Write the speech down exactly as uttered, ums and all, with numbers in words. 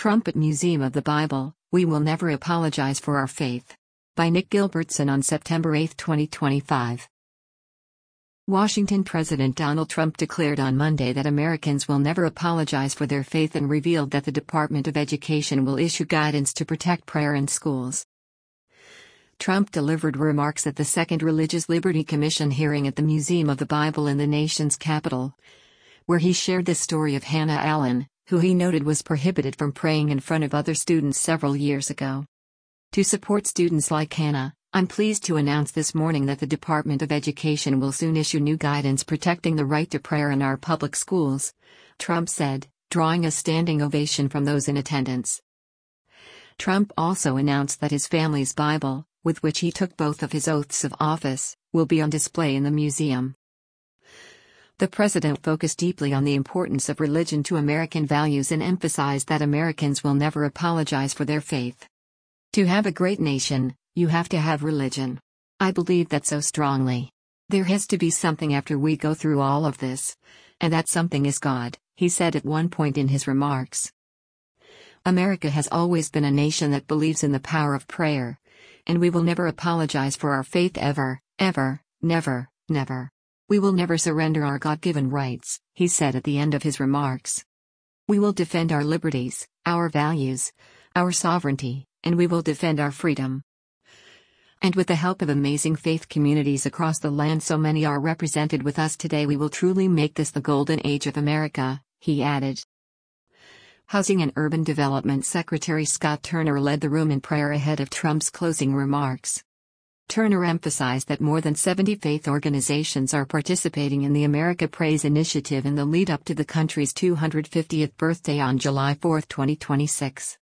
Trump at Museum of the Bible, We Will Never Apologize for Our Faith. By Nick Gilbertson on September eighth, twenty twenty-five. Washington President Donald Trump declared on Monday that Americans will never apologize for their faith and revealed that the Department of Education will issue guidance to protect prayer in schools. Trump delivered remarks at the Second Religious Liberty Commission hearing at the Museum of the Bible in the nation's capital, where he shared the story of Hannah Allen, who he noted was prohibited from praying in front of other students several years ago. To support students like Hannah, I'm pleased to announce this morning that the Department of Education will soon issue new guidance protecting the right to prayer in our public schools, Trump said, drawing a standing ovation from those in attendance. Trump also announced that his family's Bible, with which he took both of his oaths of office, will be on display in the museum. The president focused deeply on the importance of religion to American values and emphasized that Americans will never apologize for their faith. To have a great nation, you have to have religion. I believe that so strongly. There has to be something after we go through all of this. And that something is God, he said at one point in his remarks. America has always been a nation that believes in the power of prayer. And we will never apologize for our faith ever, ever, never, never. We will never surrender our God-given rights, he said at the end of his remarks. We will defend our liberties, our values, our sovereignty, and we will defend our freedom. And with the help of amazing faith communities across the land, so many are represented with us today, we will truly make this the golden age of America, he added. Housing and Urban Development Secretary Scott Turner led the room in prayer ahead of Trump's closing remarks. Turner emphasized that more than seventy faith organizations are participating in the America Prays initiative in the lead-up to the country's two hundred fiftieth birthday on July fourth, twenty twenty-six.